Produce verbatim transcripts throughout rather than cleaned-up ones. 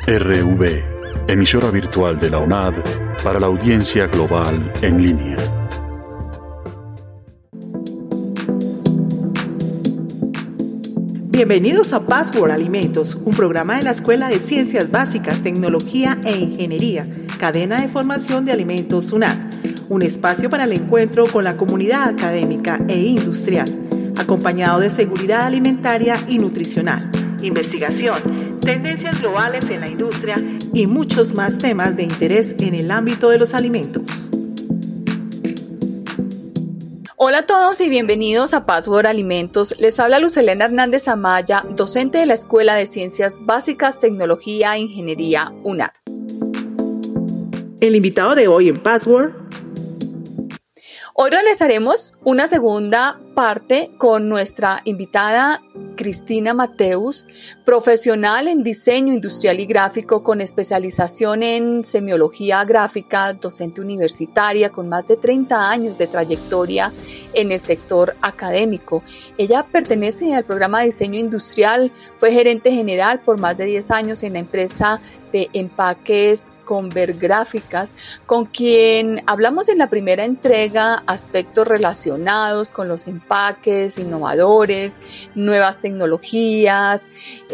R V, emisora virtual de la UNAD para la audiencia global en línea. Bienvenidos a Password Alimentos, un programa de la Escuela de Ciencias Básicas, Tecnología e Ingeniería, cadena de formación de alimentos UNAD, un espacio para el encuentro con la comunidad académica e industrial, acompañado de seguridad alimentaria y nutricional, investigación, tendencias globales en la industria y muchos más temas de interés en el ámbito de los alimentos. Hola a todos y bienvenidos a Password Alimentos. Les habla Luz Helena Hernández Amaya, docente de la Escuela de Ciencias Básicas, Tecnología e Ingeniería UNAD. El invitado de hoy en Password. Hoy realizaremos una segunda parte con nuestra invitada Cristina Mateus, profesional en diseño industrial y gráfico con especialización en semiología gráfica, docente universitaria con más de treinta años de trayectoria en el sector académico. Ella pertenece al programa de diseño industrial, fue gerente general por más de diez años en la empresa de empaques Convergráficas, con quien hablamos en la primera entrega aspectos relacionados con los empaques innovadores, nuevas tecnologías,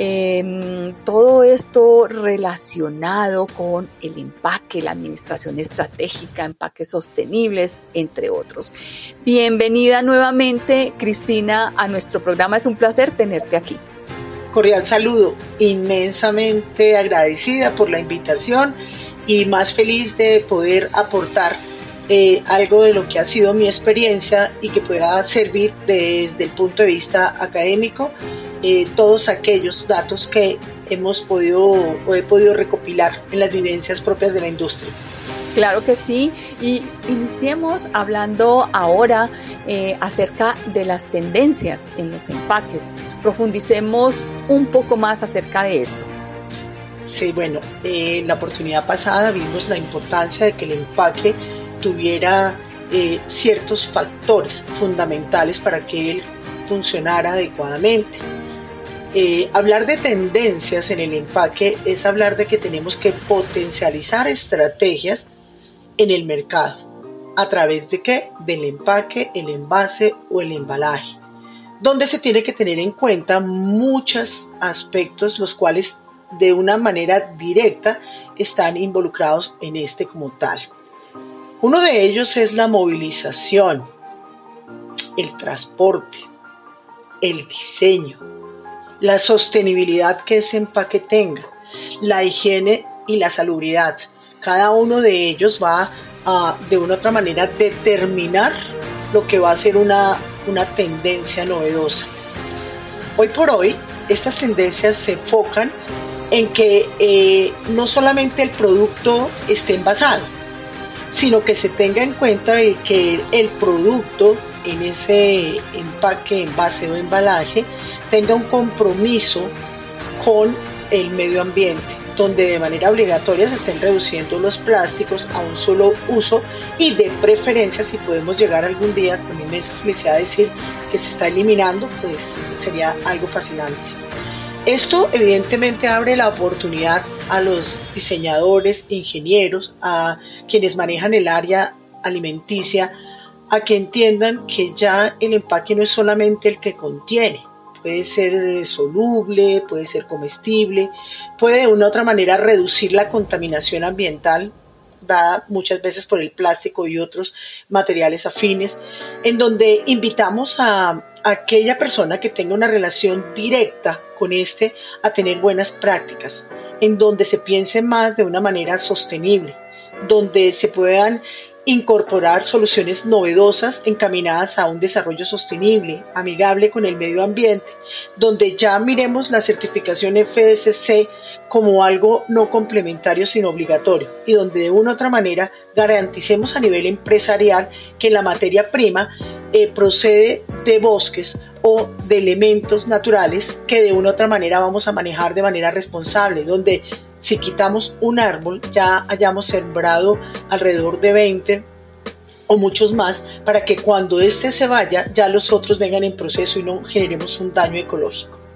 eh, todo esto relacionado con el empaque, la administración estratégica, empaques sostenibles, entre otros. Bienvenida nuevamente, Cristina, a nuestro programa. Es un placer tenerte aquí. Cordial saludo, inmensamente agradecida por la invitación y más feliz de poder aportar eh, algo de lo que ha sido mi experiencia y que pueda servir desde el punto de vista académico, eh, todos aquellos datos que hemos podido o he podido recopilar en las vivencias propias de la industria. Claro que sí, y iniciemos hablando ahora eh, acerca de las tendencias en los empaques. Profundicemos un poco más acerca de esto. Sí, bueno, eh, en la oportunidad pasada vimos la importancia de que el empaque tuviera eh, ciertos factores fundamentales para que él funcionara adecuadamente. Eh, hablar de tendencias en el empaque es hablar de que tenemos que potencializar estrategias en el mercado. ¿A través de qué? Del empaque, el envase o el embalaje, donde se tiene que tener en cuenta muchos aspectos los cuales de una manera directa están involucrados en este como tal. Uno de ellos es la movilización, el transporte, el diseño, la sostenibilidad que ese empaque tenga, la higiene y la salubridad. Cada uno de ellos va a, de una u otra manera, determinar lo que va a ser una, una tendencia novedosa. Hoy por hoy, estas tendencias se enfocan en que eh, no solamente el producto esté envasado, sino que se tenga en cuenta de que el producto en ese empaque, envase o embalaje tenga un compromiso con el medio ambiente, donde de manera obligatoria se estén reduciendo los plásticos a un solo uso y de preferencia, si podemos llegar algún día con inmensa felicidad a decir que se está eliminando, pues sería algo fascinante. Esto evidentemente abre la oportunidad a los diseñadores, ingenieros, a quienes manejan el área alimenticia, a que entiendan que ya el empaque no es solamente el que contiene. Puede ser soluble, puede ser comestible, puede de una u otra manera reducir la contaminación ambiental dada muchas veces por el plástico y otros materiales afines, en donde invitamos a, a aquella persona que tenga una relación directa con este a tener buenas prácticas, en donde se piense más de una manera sostenible, donde se puedan incorporar soluciones novedosas encaminadas a un desarrollo sostenible, amigable con el medio ambiente, donde ya miremos la certificación F S C como algo no complementario sino obligatorio y donde de una u otra manera garanticemos a nivel empresarial que la materia prima eh, procede de bosques o de elementos naturales que de una u otra manera vamos a manejar de manera responsable, donde si quitamos un árbol ya hayamos sembrado alrededor de veinte o muchos más para que cuando este se vaya ya los otros vengan en proceso y no generemos un daño ecológico.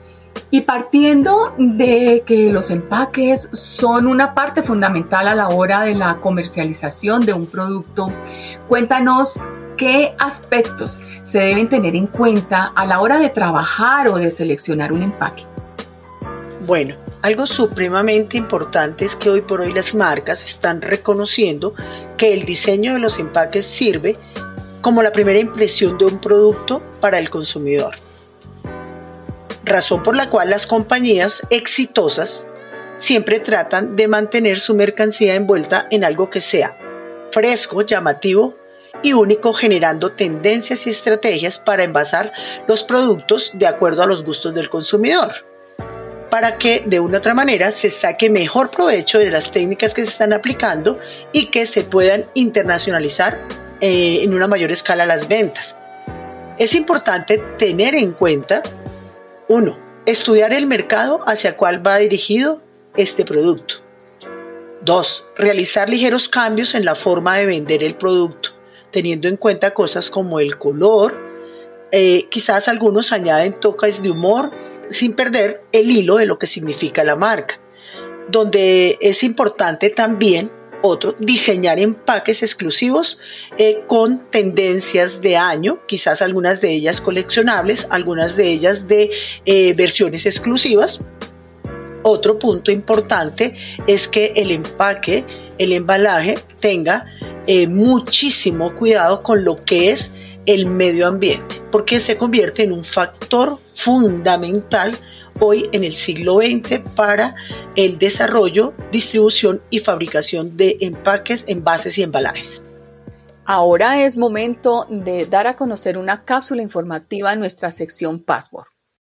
Y partiendo de que los empaques son una parte fundamental a la hora de la comercialización de un producto, cuéntanos qué aspectos se deben tener en cuenta a la hora de trabajar o de seleccionar un empaque. Bueno, algo supremamente importante es que hoy por hoy las marcas están reconociendo que el diseño de los empaques sirve como la primera impresión de un producto para el consumidor. Razón por la cual las compañías exitosas siempre tratan de mantener su mercancía envuelta en algo que sea fresco, llamativo y único, generando tendencias y estrategias para envasar los productos de acuerdo a los gustos del consumidor, para que de una u otra manera se saque mejor provecho de las técnicas que se están aplicando y que se puedan internacionalizar eh, en una mayor escala las ventas. Es importante tener en cuenta: uno, estudiar el mercado hacia cuál va dirigido este producto. Dos, realizar ligeros cambios en la forma de vender el producto, teniendo en cuenta cosas como el color. Eh, quizás algunos añaden toques de humor sin perder el hilo de lo que significa la marca. Donde es importante también, otro, diseñar empaques exclusivos eh, con tendencias de año, quizás algunas de ellas coleccionables, algunas de ellas de eh, versiones exclusivas. Otro punto importante es que el empaque, el embalaje, tenga eh, muchísimo cuidado con lo que es el medio ambiente, porque se convierte en un factor fundamental hoy en el siglo veinte para el desarrollo, distribución y fabricación de empaques, envases y embalajes. Ahora es momento de dar a conocer una cápsula informativa en nuestra sección Password.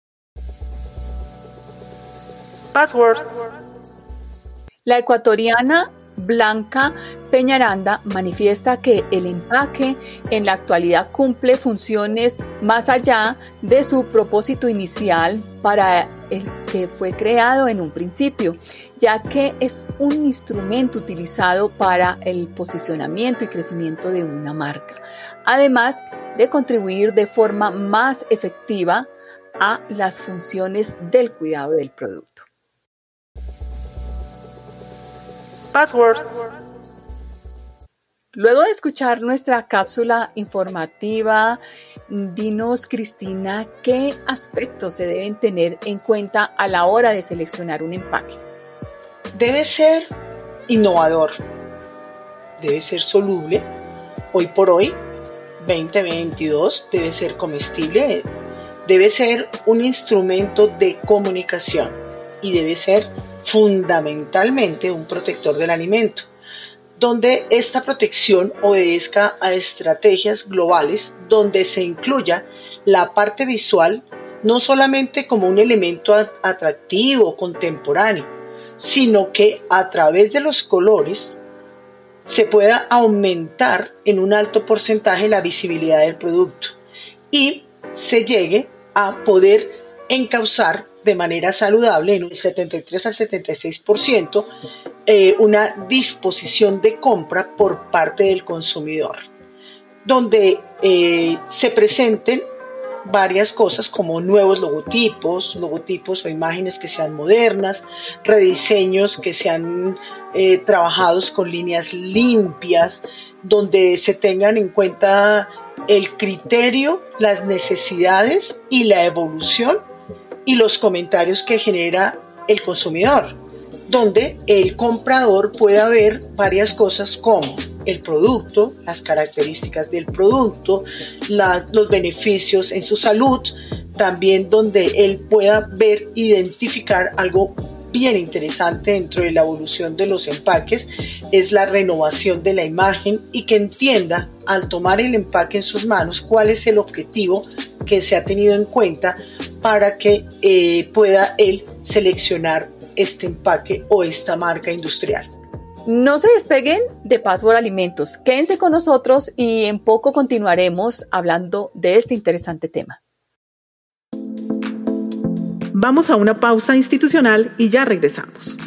Password. La ecuatoriana Blanca Peñaranda manifiesta que el empaque en la actualidad cumple funciones más allá de su propósito inicial para el que fue creado en un principio, ya que es un instrumento utilizado para el posicionamiento y crecimiento de una marca, además de contribuir de forma más efectiva a las funciones del cuidado del producto. Password. Luego de escuchar nuestra cápsula informativa, dinos, Cristina, ¿qué aspectos se deben tener en cuenta a la hora de seleccionar un empaque? Debe ser innovador, debe ser soluble. Hoy por hoy, veinte veintidós, debe ser comestible, debe ser un instrumento de comunicación y debe ser fundamentalmente un protector del alimento, donde esta protección obedezca a estrategias globales donde se incluya la parte visual no solamente como un elemento atractivo, contemporáneo, sino que a través de los colores se pueda aumentar en un alto porcentaje la visibilidad del producto y se llegue a poder encauzar de manera saludable en un setenta y tres al setenta y seis por ciento eh, una disposición de compra por parte del consumidor, donde eh, se presenten varias cosas como nuevos logotipos, logotipos o imágenes que sean modernas, rediseños que sean eh, trabajados con líneas limpias, donde se tengan en cuenta el criterio, las necesidades y la evolución y los comentarios que genera el consumidor, donde el comprador pueda ver varias cosas como el producto, las características del producto, las, los beneficios en su salud, también donde él pueda ver, identificar algo bien interesante dentro de la evolución de los empaques, es la renovación de la imagen y que entienda al tomar el empaque en sus manos cuál es el objetivo que se ha tenido en cuenta para que eh, pueda él seleccionar este empaque o esta marca industrial. No se despeguen de Password Alimentos, quédense con nosotros y en poco continuaremos hablando de este interesante tema. Vamos a una pausa institucional y ya regresamos.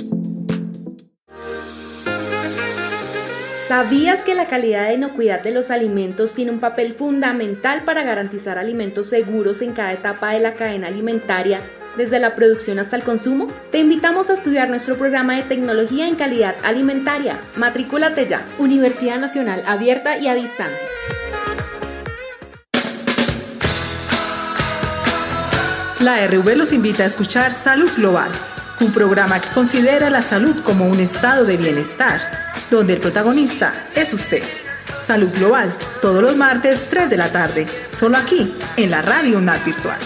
¿Sabías que la calidad e inocuidad de los alimentos tiene un papel fundamental para garantizar alimentos seguros en cada etapa de la cadena alimentaria Desde la producción hasta el consumo, te invitamos a estudiar nuestro programa de Tecnología en Calidad Alimentaria. Matrículate ya. Universidad Nacional Abierta y a Distancia. La R V los invita a escuchar Salud Global, un programa que considera la salud como un estado de bienestar, donde el protagonista es usted. Salud Global, todos los martes, tres de la tarde, solo aquí, en la Radio UNAD Virtual.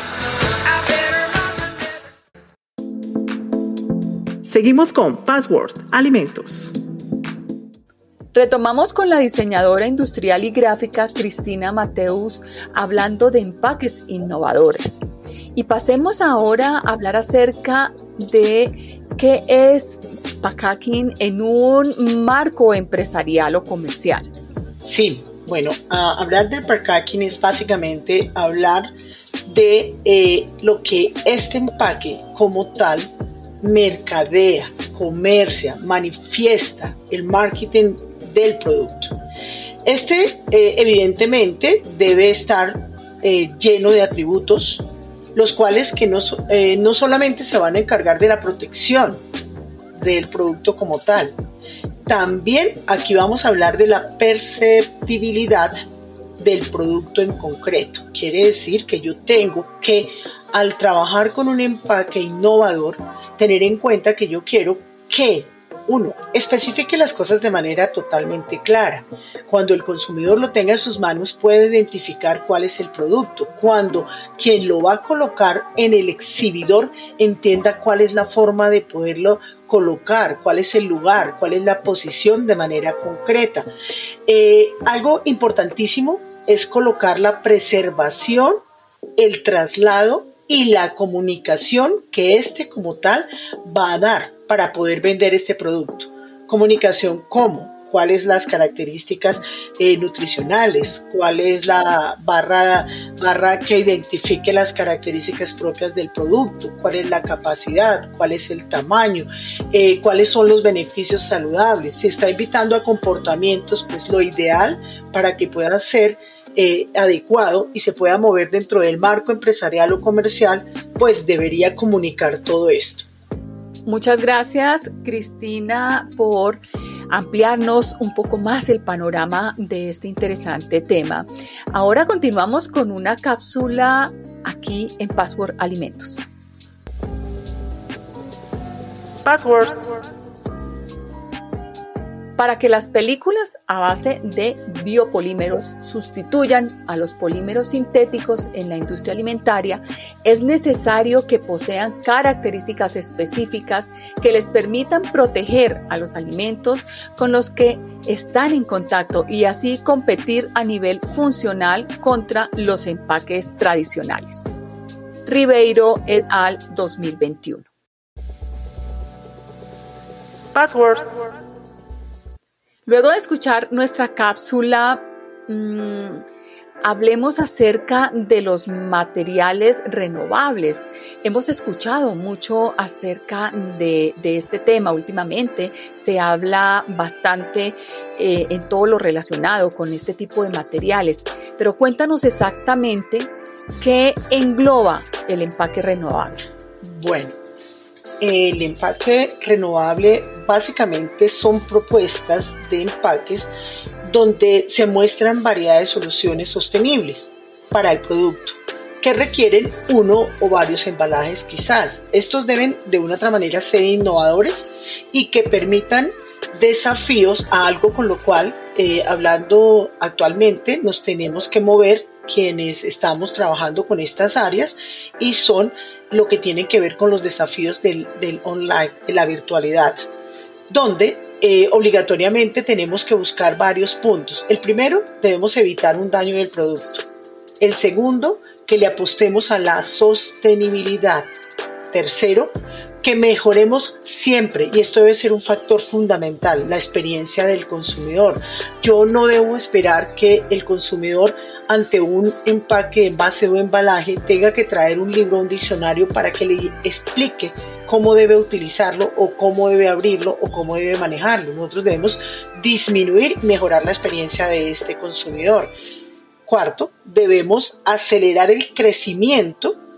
Seguimos con Password Alimentos. Retomamos con la diseñadora industrial y gráfica Cristina Mateus hablando de empaques innovadores. Y pasemos ahora a hablar acerca de qué es packaging en un marco empresarial o comercial. Sí, bueno, uh, hablar del packaging es básicamente hablar de eh, lo que este empaque como tal mercadea, comercia, manifiesta el marketing del producto. Este eh, evidentemente debe estar eh, lleno de atributos, los cuales que no, eh, no solamente se van a encargar de la protección del producto como tal, también aquí vamos a hablar de la perceptibilidad del producto en concreto. Quiere decir que yo tengo que, al trabajar con un empaque innovador, tener en cuenta que yo quiero que, uno, especifique las cosas de manera totalmente clara. Cuando el consumidor lo tenga en sus manos, puede identificar cuál es el producto. Cuando quien lo va a colocar en el exhibidor entienda cuál es la forma de poderlo colocar, cuál es el lugar, cuál es la posición de manera concreta. Eh, algo importantísimo es colocar la preservación, el traslado y la comunicación que este como tal va a dar para poder vender este producto. Comunicación, ¿cómo? ¿Cuáles las características eh, nutricionales? ¿Cuál es la barra, barra que identifique las características propias del producto? ¿Cuál es la capacidad? ¿Cuál es el tamaño? Eh, ¿Cuáles son los beneficios saludables? Si está invitando a comportamientos, pues lo ideal para que pueda ser eh, adecuado y se pueda mover dentro del marco empresarial o comercial, pues debería comunicar todo esto. Muchas gracias, Cristina, por ampliarnos un poco más el panorama de este interesante tema. Ahora continuamos con una cápsula aquí en Password Alimentos. Password. Para que las películas a base de biopolímeros sustituyan a los polímeros sintéticos en la industria alimentaria, es necesario que posean características específicas que les permitan proteger a los alimentos con los que están en contacto y así competir a nivel funcional contra los empaques tradicionales. Ribeiro et al. dos mil veintiuno. Password. Luego de escuchar nuestra cápsula, mmm, hablemos acerca de los materiales renovables. Hemos escuchado mucho acerca de, de este tema últimamente. Se habla bastante eh, en todo lo relacionado con este tipo de materiales. Pero cuéntanos exactamente qué engloba el empaque renovable. Bueno. El empaque renovable básicamente son propuestas de empaques donde se muestran variedad de soluciones sostenibles para el producto que requieren uno o varios embalajes quizás. Estos deben de una otra manera ser innovadores y que permitan desafíos a algo con lo cual, eh, hablando actualmente, nos tenemos que mover quienes estamos trabajando con estas áreas y son lo que tienen que ver con los desafíos del, del online, de la virtualidad, donde eh, obligatoriamente tenemos que buscar varios puntos. El primero, debemos evitar un daño del producto. El segundo, que le apostemos a la sostenibilidad. Tercero, que mejoremos siempre, y esto debe ser un factor fundamental, la experiencia del consumidor. Yo no debo esperar que el consumidor ante un empaque, envase o embalaje tenga que traer un libro o un diccionario para que le explique cómo debe utilizarlo o cómo debe abrirlo o cómo debe manejarlo. Nosotros debemos disminuir y mejorar la experiencia de este consumidor. Cuarto, debemos acelerar el crecimiento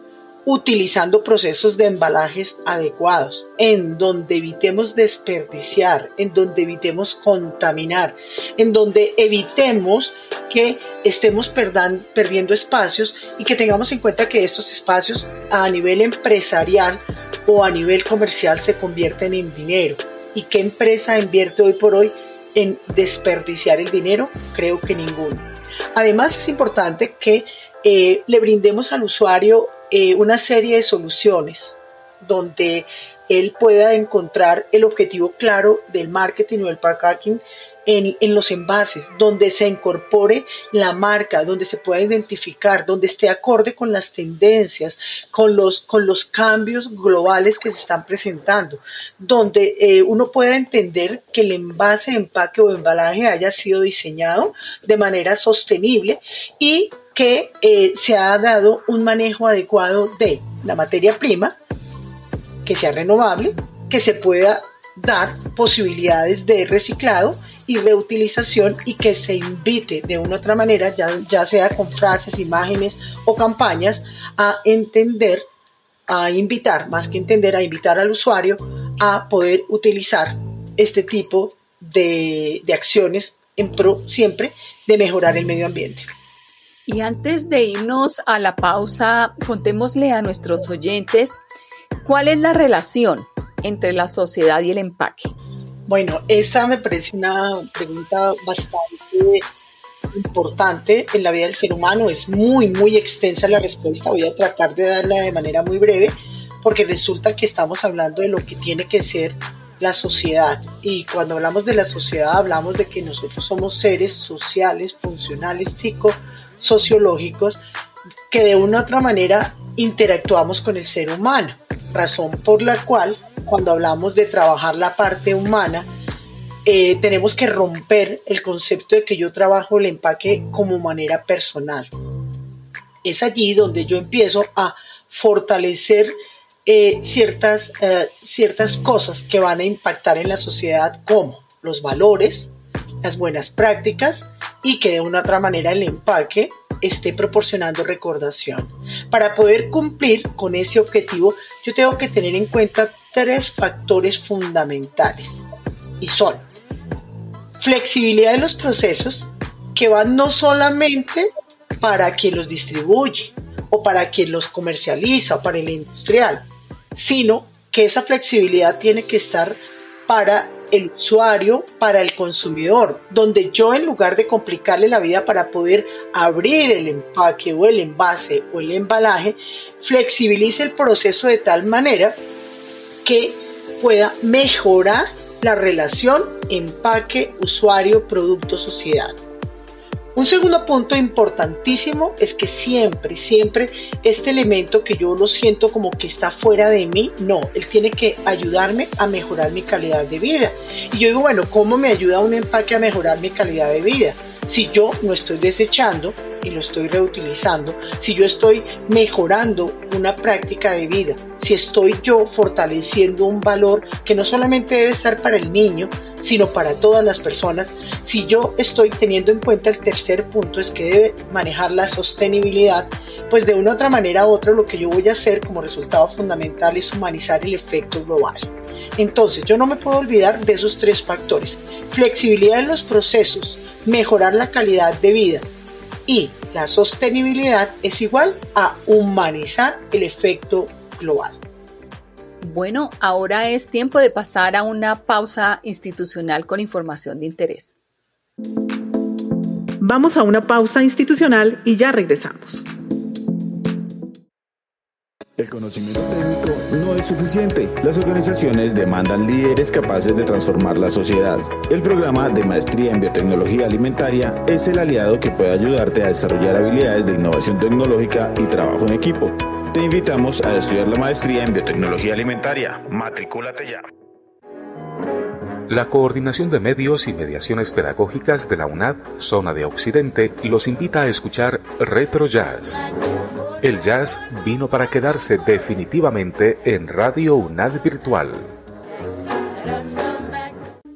utilizando procesos de embalajes adecuados, en donde evitemos desperdiciar, en donde evitemos contaminar, en donde evitemos que estemos perdan, perdiendo espacios y que tengamos en cuenta que estos espacios a nivel empresarial o a nivel comercial se convierten en dinero. ¿Y qué empresa invierte hoy por hoy en desperdiciar el dinero? Creo que ninguno. Además, es importante que eh, le brindemos al usuario eh, una serie de soluciones donde él pueda encontrar el objetivo claro del marketing o del packaging en, en los envases, donde se incorpore la marca, donde se pueda identificar, donde esté acorde con las tendencias, con los, con los cambios globales que se están presentando, donde eh, uno pueda entender que el envase, empaque o embalaje haya sido diseñado de manera sostenible y que eh, se ha dado un manejo adecuado de la materia prima, que sea renovable, que se pueda dar posibilidades de reciclado y reutilización y que se invite de una u otra manera, ya, ya sea con frases, imágenes o campañas, a entender, a invitar, más que entender, a invitar al usuario a poder utilizar este tipo de, de acciones en pro siempre de mejorar el medio ambiente. Y antes de irnos a la pausa, contémosle a nuestros oyentes cuál es la relación entre la sociedad y el empaque. Bueno, esta me parece una pregunta bastante importante en la vida del ser humano. Es muy, muy extensa la respuesta. Voy a tratar de darla de manera muy breve porque resulta que estamos hablando de lo que tiene que ser la sociedad. Y cuando hablamos de la sociedad, hablamos de que nosotros somos seres sociales, funcionales, psicosociológicos, que de una u otra manera interactuamos con el ser humano. Razón por la cual, cuando hablamos de trabajar la parte humana, eh, tenemos que romper el concepto de que yo trabajo el empaque como manera personal. Es allí donde yo empiezo a fortalecer eh, ciertas, eh, ciertas cosas que van a impactar en la sociedad, como los valores, las buenas prácticas y que de una u otra manera el empaque esté proporcionando recordación. Para poder cumplir con ese objetivo, yo tengo que tener en cuenta tres factores fundamentales y son flexibilidad de los procesos, que van no solamente para quien los distribuye o para quien los comercializa o para el industrial, sino que esa flexibilidad tiene que estar para el usuario, para el consumidor, donde yo, en lugar de complicarle la vida para poder abrir el empaque o el envase o el embalaje, flexibilice el proceso de tal manera que pueda mejorar la relación empaque, usuario, producto, sociedad. Un segundo punto importantísimo es que siempre, siempre este elemento que yo lo siento como que está fuera de mí, no, él tiene que ayudarme a mejorar mi calidad de vida. Y yo digo, bueno, ¿cómo me ayuda un empaque a mejorar mi calidad de vida? Si yo no estoy desechando y lo estoy reutilizando, si yo estoy mejorando una práctica de vida, si estoy yo fortaleciendo un valor que no solamente debe estar para el niño, sino para todas las personas, si yo estoy teniendo en cuenta el tercer punto, es que debe manejar la sostenibilidad, pues de una u otra manera u otra lo que yo voy a hacer como resultado fundamental es humanizar el efecto global. Entonces yo no me puedo olvidar de esos tres factores: flexibilidad en los procesos, mejorar la calidad de vida y la sostenibilidad es igual a humanizar el efecto global. Bueno, ahora es tiempo de pasar a una pausa institucional con información de interés. Vamos a una pausa institucional y ya regresamos. El conocimiento técnico no es suficiente. Las organizaciones demandan líderes capaces de transformar la sociedad. El programa de Maestría en Biotecnología Alimentaria es el aliado que puede ayudarte a desarrollar habilidades de innovación tecnológica y trabajo en equipo. Te invitamos a estudiar la Maestría en Biotecnología Alimentaria. Matricúlate ya. La Coordinación de Medios y Mediaciones Pedagógicas de la UNAD, Zona de Occidente, los invita a escuchar Retro Jazz. El jazz vino para quedarse definitivamente en Radio UNAD Virtual.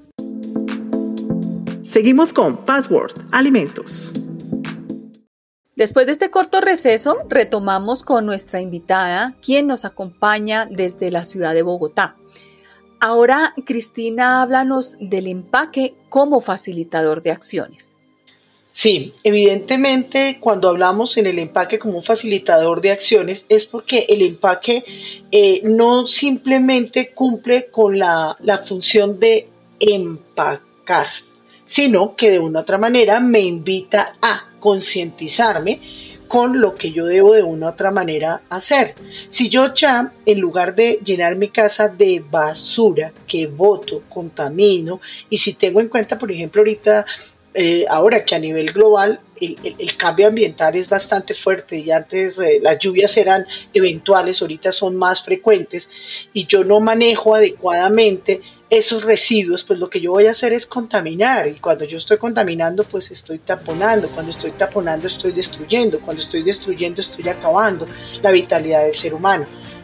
Seguimos con Password Alimentos. Después de este corto receso, retomamos con nuestra invitada, quien nos acompaña desde la ciudad de Bogotá. Ahora, Cristina, háblanos del empaque como facilitador de acciones. Sí, evidentemente cuando hablamos en el empaque como un facilitador de acciones es porque el empaque eh, no simplemente cumple con la, la función de empacar, sino que de una u otra manera me invita a concientizarme con lo que yo debo de una u otra manera hacer. Si yo ya, en lugar de llenar mi casa de basura que boto, contamino, y si tengo en cuenta, por ejemplo, ahorita, eh, ahora que a nivel global el, el, el cambio ambiental es bastante fuerte y antes eh, las lluvias eran eventuales, ahorita son más frecuentes y yo no manejo adecuadamente esos residuos, pues lo que yo voy a hacer es contaminar, y cuando yo estoy contaminando pues estoy taponando, cuando estoy taponando estoy destruyendo, cuando estoy destruyendo estoy acabando la vitalidad del ser humano.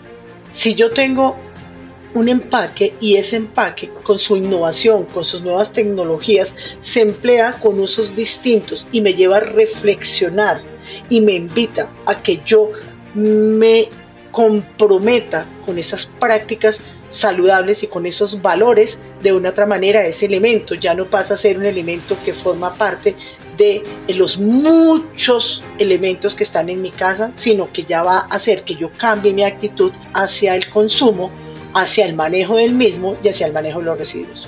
Si yo tengo un empaque y ese empaque con su innovación, con sus nuevas tecnologías se emplea con usos distintos y me lleva a reflexionar y me invita a que yo me comprometa con esas prácticas saludables y con esos valores, de una otra manera ese elemento ya no pasa a ser un elemento que forma parte de los muchos elementos que están en mi casa, sino que ya va a hacer que yo cambie mi actitud hacia el consumo, hacia el manejo del mismo y hacia el manejo de los residuos.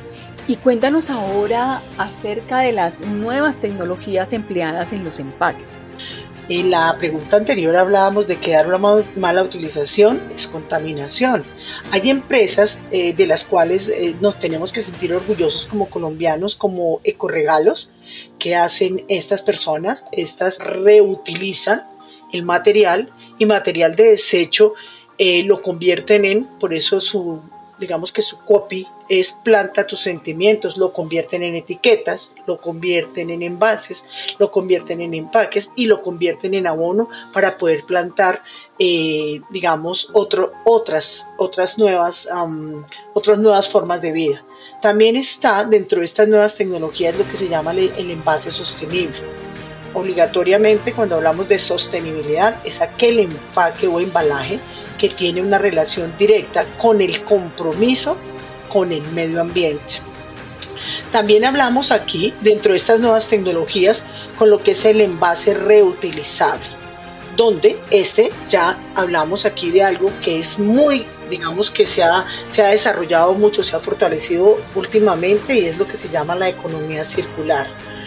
Y cuéntanos ahora acerca de las nuevas tecnologías empleadas en los empaques. En la pregunta anterior hablábamos de que dar una mala utilización es contaminación. Hay empresas eh, de las cuales eh, nos tenemos que sentir orgullosos como colombianos, como Ecoregalos, que hacen estas personas. Estas reutilizan el material y material de desecho eh, lo convierten en, por eso su, digamos que su copy es planta tus sentimientos, lo convierten en etiquetas, lo convierten en envases, lo convierten en empaques y lo convierten en abono para poder plantar, eh, digamos, otro, otras, otras, nuevas, um, otras nuevas formas de vida. También está dentro de estas nuevas tecnologías lo que se llama el, el envase sostenible. Obligatoriamente cuando hablamos de sostenibilidad es aquel empaque o embalaje que tiene una relación directa con el compromiso con el medio ambiente. También hablamos aquí, dentro de estas nuevas tecnologías, con lo que es el envase reutilizable, donde este ya hablamos aquí de algo que es muy, digamos que se ha, se ha desarrollado mucho, se ha fortalecido últimamente y es lo que se llama la economía circular,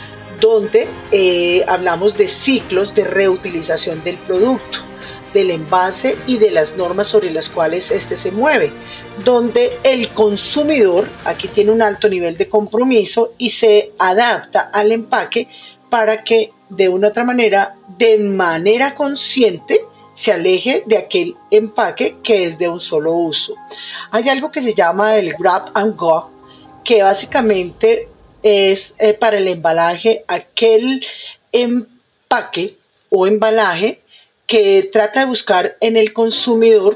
donde eh, hablamos de ciclos de reutilización del producto, del envase y de las normas sobre las cuales este se mueve, donde el consumidor aquí tiene un alto nivel de compromiso y se adapta al empaque para que de una u otra manera, de manera consciente, se aleje de aquel empaque que es de un solo uso. Hay algo que se llama el grab and go, que básicamente es eh, para el embalaje aquel empaque o embalaje que trata de buscar en el consumidor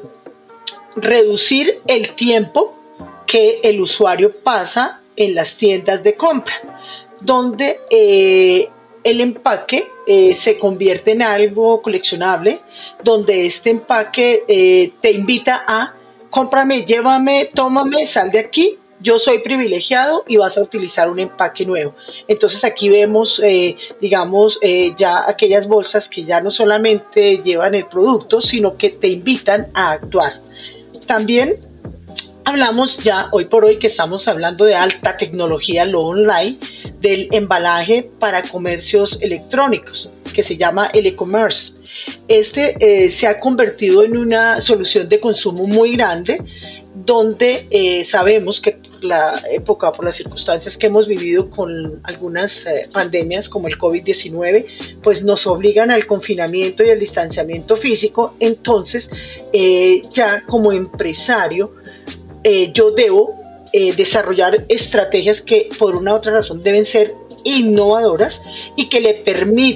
reducir el tiempo que el usuario pasa en las tiendas de compra, donde eh, el empaque eh, se convierte en algo coleccionable, donde este empaque eh, te invita a cómprame, llévame, tómame, sal de aquí, yo soy privilegiado y vas a utilizar un empaque nuevo. Entonces aquí vemos, eh, digamos, eh, ya aquellas bolsas que ya no solamente llevan el producto, sino que te invitan a actuar. También hablamos ya hoy por hoy que estamos hablando de alta tecnología, lo online, del embalaje para comercios electrónicos, que se llama el e-commerce. Este eh, se ha convertido en una solución de consumo muy grande, donde eh, sabemos que por la época, por las circunstancias que hemos vivido con algunas eh, pandemias como el COVID diecinueve, pues nos obligan al confinamiento y al distanciamiento físico. Entonces eh, ya como empresario eh, yo debo eh, desarrollar estrategias que por una u otra razón deben ser innovadoras y que le permitan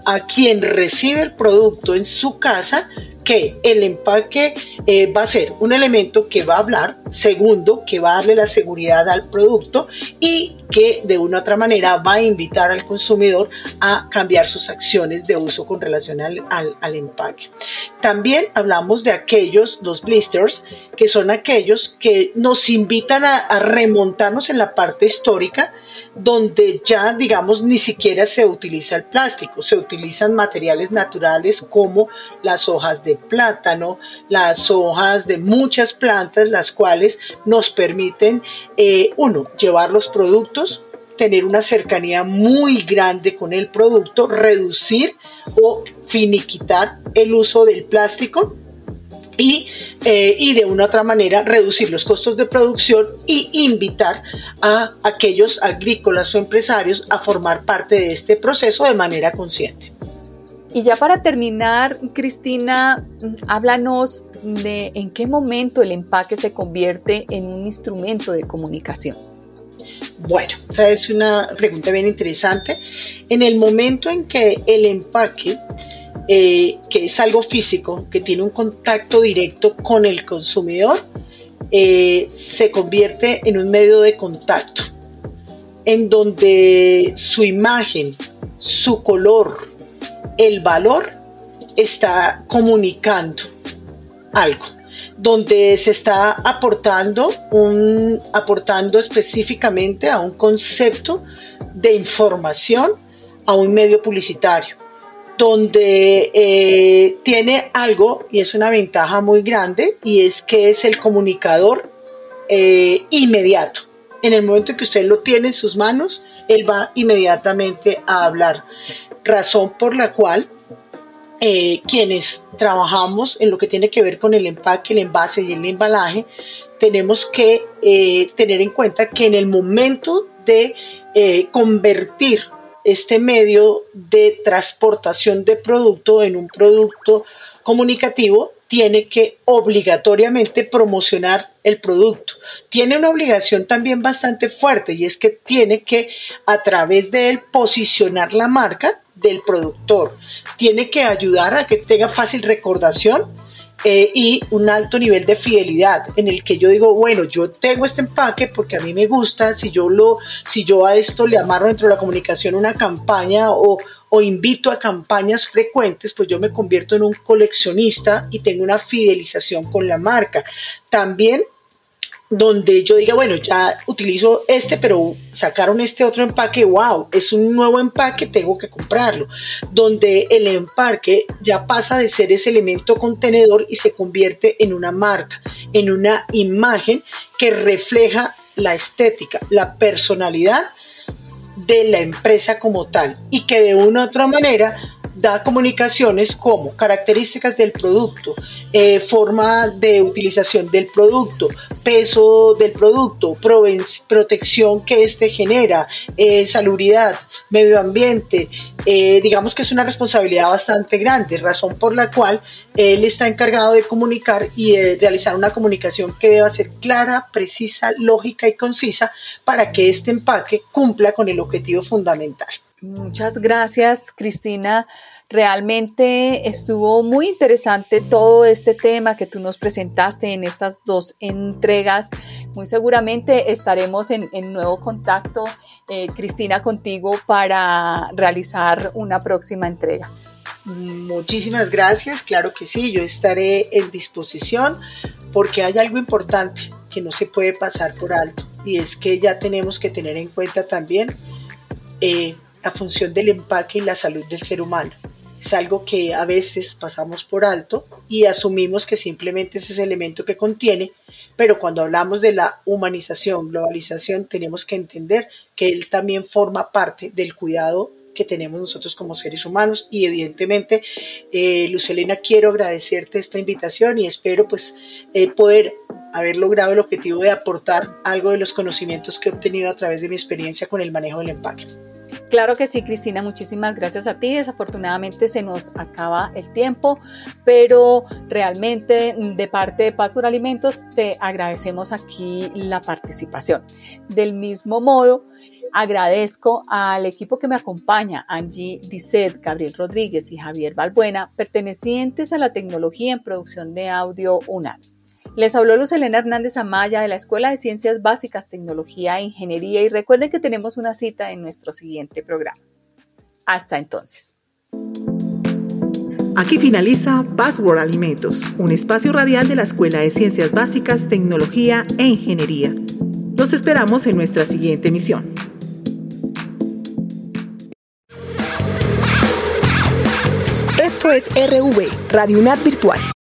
a quien recibe el producto en su casa que el empaque eh, va a ser un elemento que va a hablar, segundo, que va a darle la seguridad al producto y que de una u otra manera va a invitar al consumidor a cambiar sus acciones de uso con relación al, al, al empaque. También hablamos de aquellos, los blisters, que son aquellos que nos invitan a, a remontarnos en la parte histórica, donde ya, digamos, ni siquiera se utiliza el plástico, se utilizan materiales naturales como las hojas de plátano, las hojas de muchas plantas, las cuales nos permiten, eh, uno, llevar los productos, tener una cercanía muy grande con el producto, reducir o finiquitar el uso del plástico, Y, eh, y de una u otra manera reducir los costos de producción y invitar a aquellos agrícolas o empresarios a formar parte de este proceso de manera consciente. Y ya para terminar, Cristina, háblanos de en qué momento el empaque se convierte en un instrumento de comunicación. Bueno, esta es una pregunta bien interesante. En el momento en que el empaque Eh, que es algo físico, que tiene un contacto directo con el consumidor, eh, se convierte en un medio de contacto, en donde su imagen, su color, el valor está comunicando algo, donde se está aportando, un, aportando específicamente a un concepto de información, a un medio publicitario, donde eh, tiene algo, y es una ventaja muy grande, y es que es el comunicador eh, inmediato. En el momento en que usted lo tiene en sus manos, él va inmediatamente a hablar, razón por la cual eh, quienes trabajamos en lo que tiene que ver con el empaque, el envase y el embalaje, tenemos que eh, tener en cuenta que en el momento de eh, convertir este medio de transportación de producto en un producto comunicativo, tiene que obligatoriamente promocionar el producto. Tiene una obligación también bastante fuerte, y es que tiene que, a través de él, posicionar la marca del productor. Tiene que ayudar a que tenga fácil recordación Eh, y un alto nivel de fidelidad, en el que yo digo, bueno, yo tengo este empaque porque a mí me gusta. Si yo, lo, si yo a esto le amarro dentro de la comunicación una campaña o, o invito a campañas frecuentes, pues yo me convierto en un coleccionista y tengo una fidelización con la marca. También donde yo diga, bueno, ya utilizo este, pero sacaron este otro empaque, wow, es un nuevo empaque, tengo que comprarlo. Donde el empaque ya pasa de ser ese elemento contenedor y se convierte en una marca, en una imagen que refleja la estética, la personalidad de la empresa como tal, y que de una u otra manera da comunicaciones como características del producto, eh, forma de utilización del producto, peso del producto, protección que éste genera, eh, salubridad, medio ambiente. Eh, digamos que es una responsabilidad bastante grande, razón por la cual él está encargado de comunicar y de realizar una comunicación que deba ser clara, precisa, lógica y concisa para que este empaque cumpla con el objetivo fundamental. Muchas gracias, Cristina. Realmente estuvo muy interesante todo este tema que tú nos presentaste en estas dos entregas. Muy seguramente estaremos en, en nuevo contacto, eh, Cristina, contigo para realizar una próxima entrega. Muchísimas gracias, claro que sí, yo estaré en disposición, porque hay algo importante que no se puede pasar por alto, y es que ya tenemos que tener en cuenta también eh, la función del empaque y la salud del ser humano. Es algo que a veces pasamos por alto y asumimos que simplemente es ese elemento que contiene, pero cuando hablamos de la humanización, globalización, tenemos que entender que él también forma parte del cuidado que tenemos nosotros como seres humanos. Y evidentemente, eh, Luz Helena, quiero agradecerte esta invitación y espero pues eh, poder haber logrado el objetivo de aportar algo de los conocimientos que he obtenido a través de mi experiencia con el manejo del empaque. Claro que sí, Cristina, muchísimas gracias a ti. Desafortunadamente se nos acaba el tiempo, pero realmente de parte de Paz por Alimentos te agradecemos aquí la participación. Del mismo modo, Agradezco al equipo que me acompaña, Angie Disset, Gabriel Rodríguez y Javier Balbuena, pertenecientes a la tecnología en producción de audio UNAD. Les habló Luz Helena Hernández Amaya de la Escuela de Ciencias Básicas, Tecnología e Ingeniería y recuerden que tenemos una cita en nuestro siguiente programa. Hasta entonces. Aquí finaliza Password Alimentos, un espacio radial de la Escuela de Ciencias Básicas, Tecnología e Ingeniería. Los esperamos en nuestra siguiente emisión. Esto es R V, Radio UNAD Virtual.